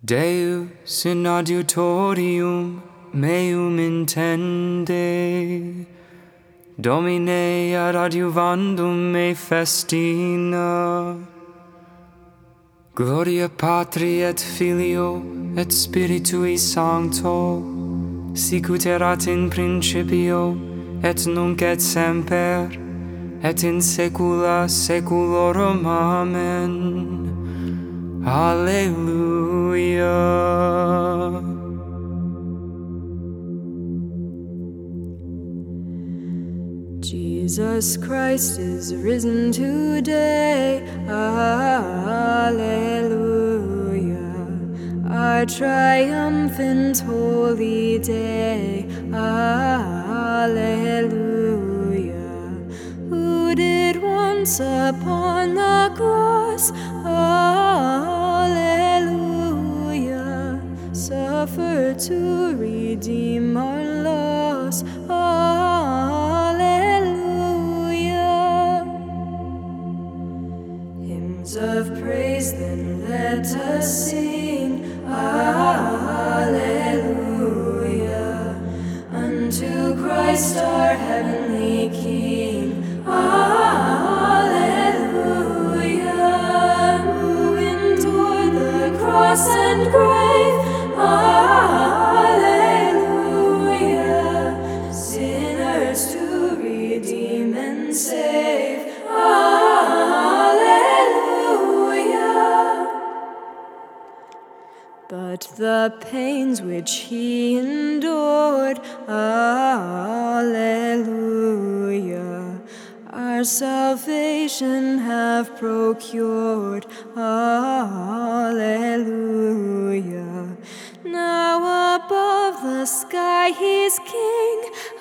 Deus in adiutorium meum intende, Domine ad adiuvandum me festina. Gloria Patri et Filio et Spiritui Sancto, sicut erat in principio et nunc et semper, et in saecula saeculorum. Amen. Alleluia. Jesus Christ is risen today. Alleluia. Our triumphant holy day. Alleluia. Who did once upon the cross, alleluia, suffer to redeem our loss. Alleluia. Hymns of praise then let us sing. Alleluia. Unto Christ our heavenly King. Alleluia. Moving toward the cross and grave. Alleluia. Sinners to redeem and save. Alleluia. But the pains which he endured, alleluia, our salvation have procured. Alleluia. Now above the sky he's king.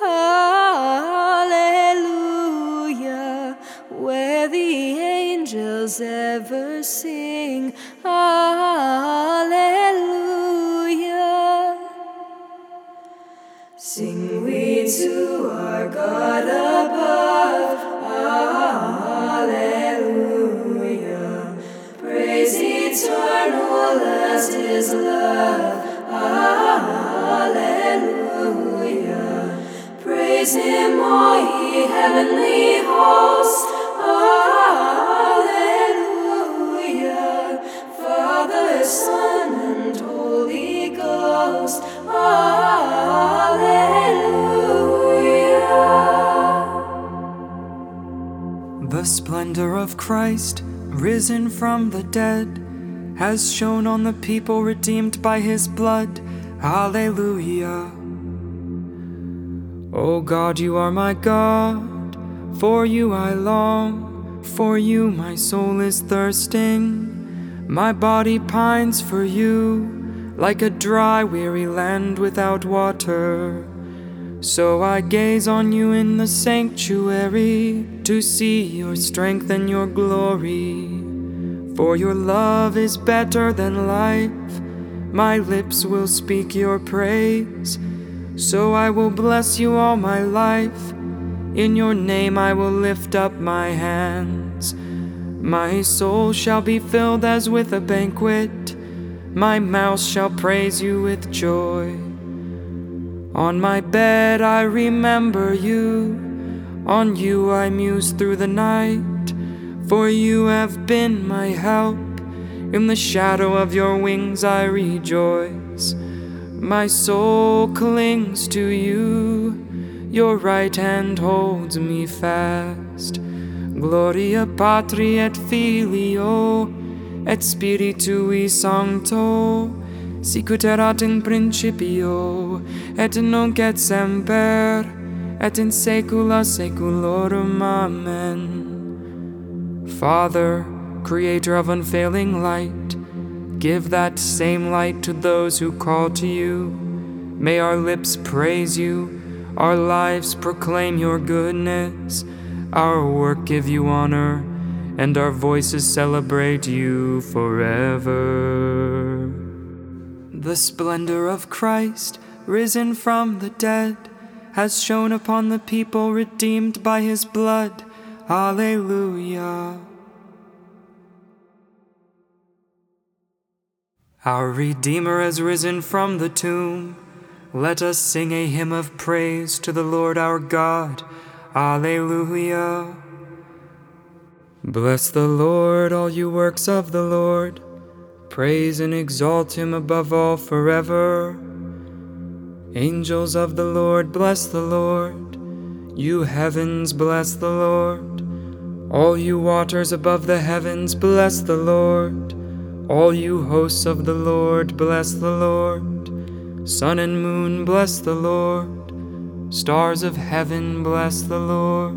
Alleluia. Where the angels ever sing. Alleluia. Sing we to our God above. Alleluia. Praise eternal as his love. Alleluia. Praise him, all ye heavenly hosts. Alleluia. Father, Son, and Holy Ghost. Alleluia. The splendor of Christ, risen from the dead, has shone on the people redeemed by his blood. Alleluia. O God, you are my God, for you I long, for you my soul is thirsting. My body pines for you, like a dry, weary land without water. So I gaze on you in the sanctuary, to see your strength and your glory. For your love is better than life, my lips will speak your praise. So I will bless you all my life, in your name I will lift up my hands. My soul shall be filled as with a banquet, my mouth shall praise you with joy. On my bed I remember you, on you I muse through the night, for you have been my help, in the shadow of your wings I rejoice. My soul clings to you, your right hand holds me fast. Gloria Patri et Filio et Spiritui Sancto, sicut erat in principio et nunc et semper, et in saecula saeculorum. Amen. Father, creator of unfailing light, give that same light to those who call to you. May our lips praise you, our lives proclaim your goodness, our work give you honor, and our voices celebrate you forever. The splendor of Christ, risen from the dead, has shone upon the people redeemed by his blood. Alleluia. Our Redeemer has risen from the tomb. Let us sing a hymn of praise to the Lord our God. Alleluia. Bless the Lord, all you works of the Lord. Praise and exalt him above all forever. Angels of the Lord, bless the Lord. You heavens, bless the Lord. All you waters above the heavens, bless the Lord. All you hosts of the Lord, bless the Lord. Sun and moon, bless the Lord. Stars of heaven, bless the Lord.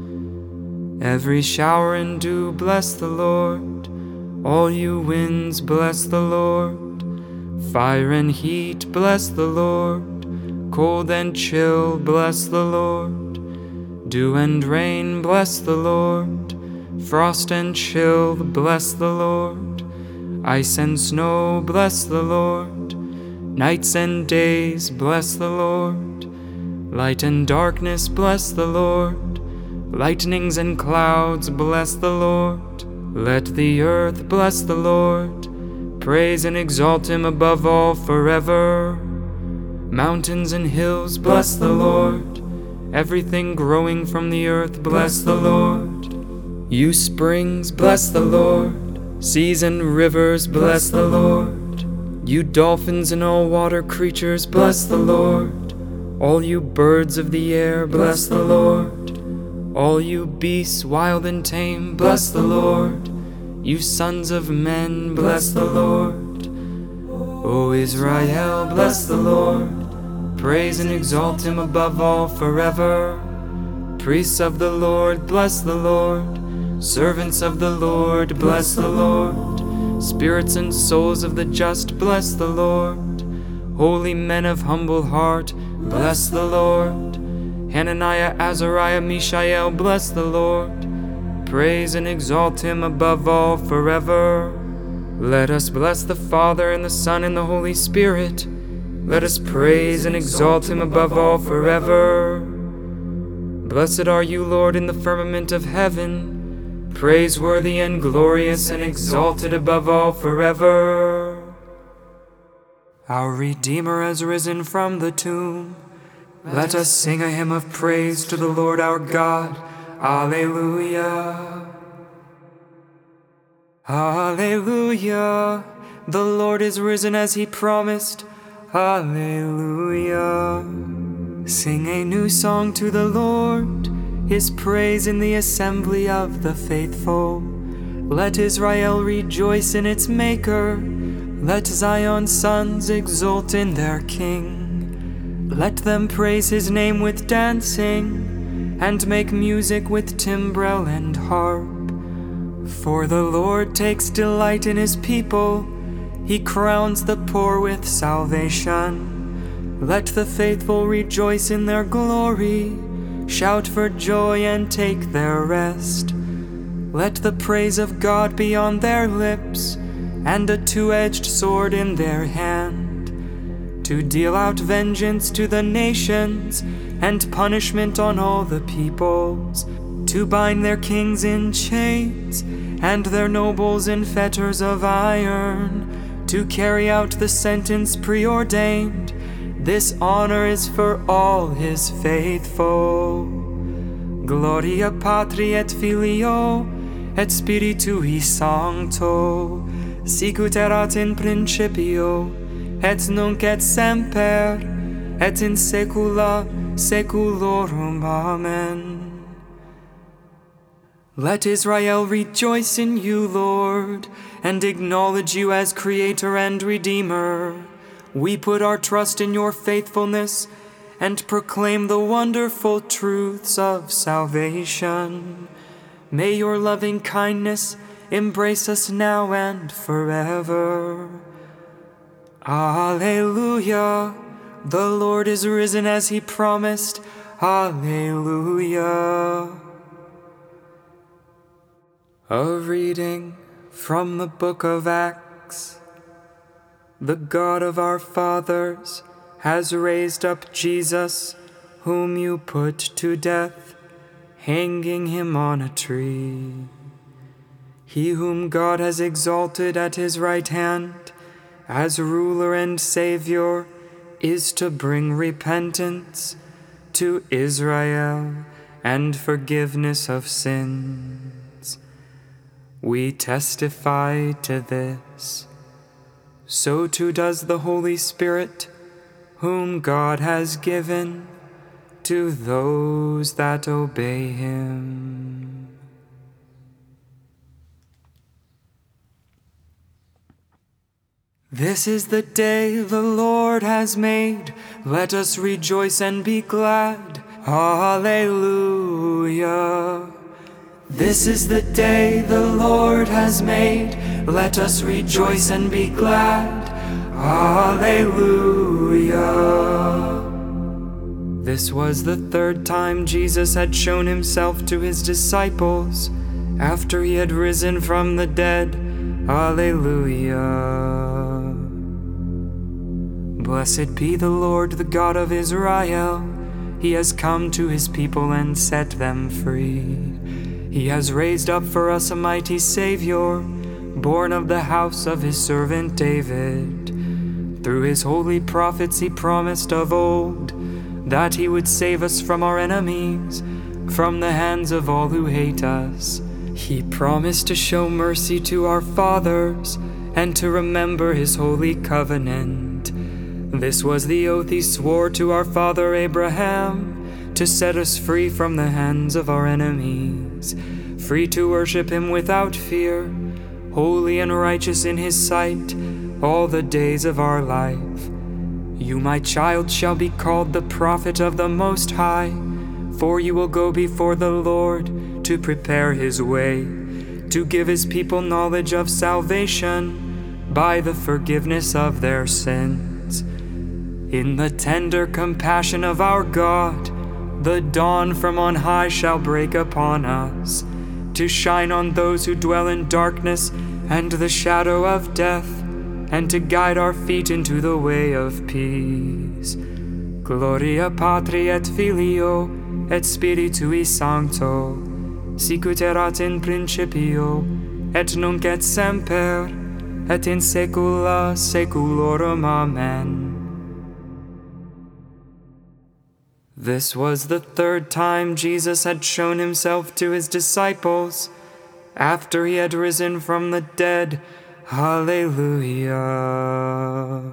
Every shower and dew, bless the Lord. All you winds, bless the Lord. Fire and heat, bless the Lord. Cold and chill, bless the Lord. Dew and rain, bless the Lord. Frost and chill, bless the Lord. Ice and snow, bless the Lord. Nights and days, bless the Lord. Light and darkness, bless the Lord. Lightnings and clouds, bless the Lord. Let the earth bless the Lord. Praise and exalt him above all forever. Mountains and hills, bless the Lord. Everything growing from the earth, bless the Lord. You springs, bless the Lord. Seas and rivers, bless the Lord. You dolphins and all water creatures, bless the Lord. All you birds of the air, bless the Lord. All you beasts wild and tame, bless the Lord. You sons of men, bless the Lord. O Israel, bless the Lord. Praise and exalt him above all forever. Priests of the Lord, bless the Lord. Servants of the Lord, bless the Lord. Spirits and souls of the just, bless the Lord. Holy men of humble heart, bless the Lord. Hananiah, Azariah, Mishael, bless the Lord. Praise and exalt him above all forever. Let us bless the Father and the Son and the Holy Spirit. Let us praise and exalt him above all forever. Blessed are you, Lord, in the firmament of heaven, praiseworthy and glorious and exalted above all forever. Our Redeemer has risen from the tomb. Let us sing a hymn of praise to the Lord our God. Alleluia. Alleluia. The Lord is risen as he promised. Alleluia. Sing a new song to the Lord, his praise in the assembly of the faithful. Let Israel rejoice in its Maker. Let Zion's sons exult in their King. Let them praise his name with dancing, and make music with timbrel and harp. For the Lord takes delight in his people. He crowns the poor with salvation. Let the faithful rejoice in their glory, shout for joy and take their rest. Let the praise of God be on their lips, and a two-edged sword in their hand, to deal out vengeance to the nations, and punishment on all the peoples, to bind their kings in chains, and their nobles in fetters of iron, to carry out the sentence preordained. This honor is for all his faithful. Gloria Patri et Filio et Spiritui Sancto, sicut erat in principio, et nunc et semper, et in saecula saeculorum. Amen. Let Israel rejoice in you, Lord, and acknowledge you as Creator and Redeemer. We put our trust in your faithfulness and proclaim the wonderful truths of salvation. May your loving kindness embrace us now and forever. Alleluia. The Lord is risen as he promised. Alleluia. A reading from the book of Acts. The God of our fathers has raised up Jesus, whom you put to death, hanging him on a tree. He whom God has exalted at his right hand, as ruler and Savior is to bring repentance to Israel and forgiveness of sins. We testify to this. So too does the Holy Spirit, whom God has given to those that obey him. This is the day the Lord has made. Let us rejoice and be glad. Alleluia. This is the day the Lord has made. Let us rejoice and be glad. Alleluia. This was the third time Jesus had shown himself to his disciples after he had risen from the dead. Alleluia. Blessed be the Lord, the God of Israel. He has come to his people and set them free. He has raised up for us a mighty Savior, born of the house of his servant David. Through his holy prophets he promised of old that he would save us from our enemies, from the hands of all who hate us. He promised to show mercy to our fathers and to remember his holy covenant. This was the oath he swore to our father Abraham, to set us free from the hands of our enemies, free to worship him without fear, holy and righteous in his sight, all the days of our life. You, my child, shall be called the prophet of the Most High, for you will go before the Lord to prepare his way, to give his people knowledge of salvation by the forgiveness of their sins. In the tender compassion of our God, the dawn from on high shall break upon us, to shine on those who dwell in darkness and the shadow of death, and to guide our feet into the way of peace. Gloria Patri et Filio et Spiritui Sancto, sicut erat in principio, et nunc et semper, et in saecula saeculorum. Amen. This was the third time Jesus had shown himself to his disciples after he had risen from the dead. Hallelujah.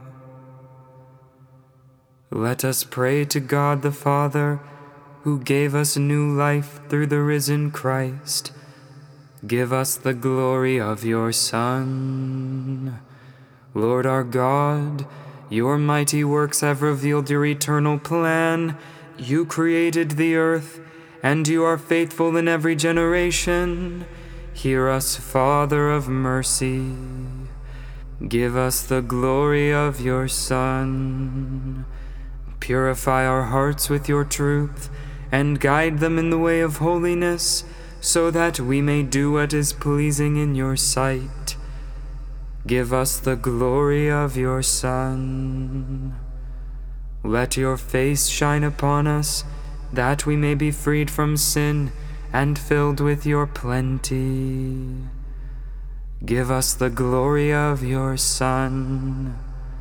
Let us pray to God the Father, who gave us new life through the risen Christ. Give us the glory of your Son. Lord our God, your mighty works have revealed your eternal plan. You created the earth, and you are faithful in every generation. Hear us, Father of mercy. Give us the glory of your Son. Purify our hearts with your truth, and guide them in the way of holiness, so that we may do what is pleasing in your sight. Give us the glory of your Son. Let your face shine upon us, that we may be freed from sin and filled with your plenty. Give us the glory of your Son.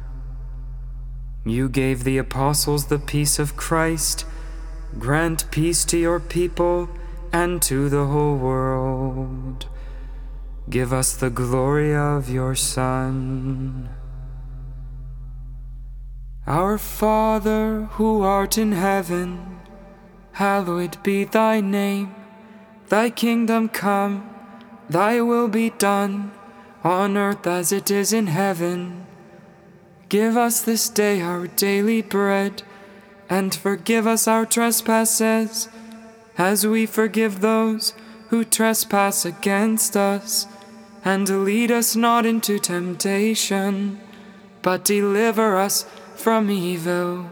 You gave the apostles the peace of Christ. Grant peace to your people and to the whole world. Give us the glory of your Son. Our Father, who art in heaven, hallowed be thy name. Thy kingdom come, thy will be done, on earth as it is in heaven. Give us this day our daily bread, and forgive us our trespasses, as we forgive those who trespass against us. And lead us not into temptation, but deliver us from evil.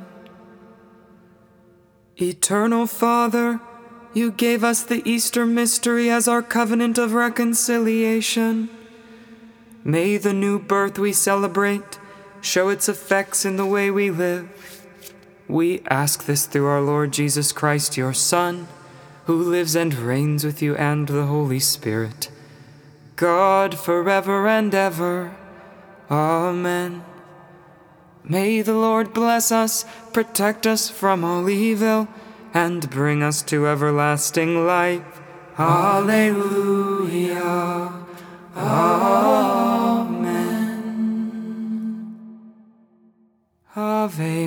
Eternal Father, you gave us the Easter mystery as our covenant of reconciliation. May the new birth we celebrate show its effects in the way we live. We ask this through our Lord Jesus Christ, your Son, who lives and reigns with you and the Holy Spirit, God forever and ever. Amen. May the Lord bless us, protect us from all evil, and bring us to everlasting life. Alleluia. Amen. Ave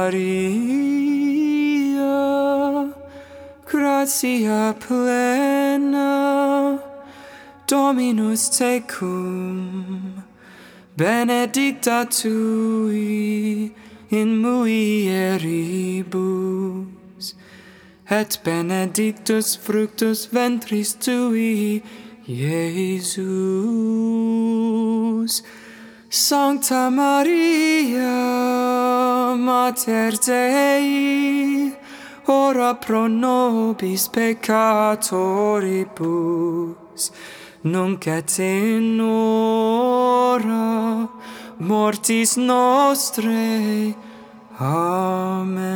Maria, gratia plena, Dominus tecum, benedicta tui in mulieribus, et benedictus fructus ventris tui, Iesus. Sancta Maria, Mater Dei, ora pro nobis peccatoribus, nunc et in hora mortis nostrae. Amen.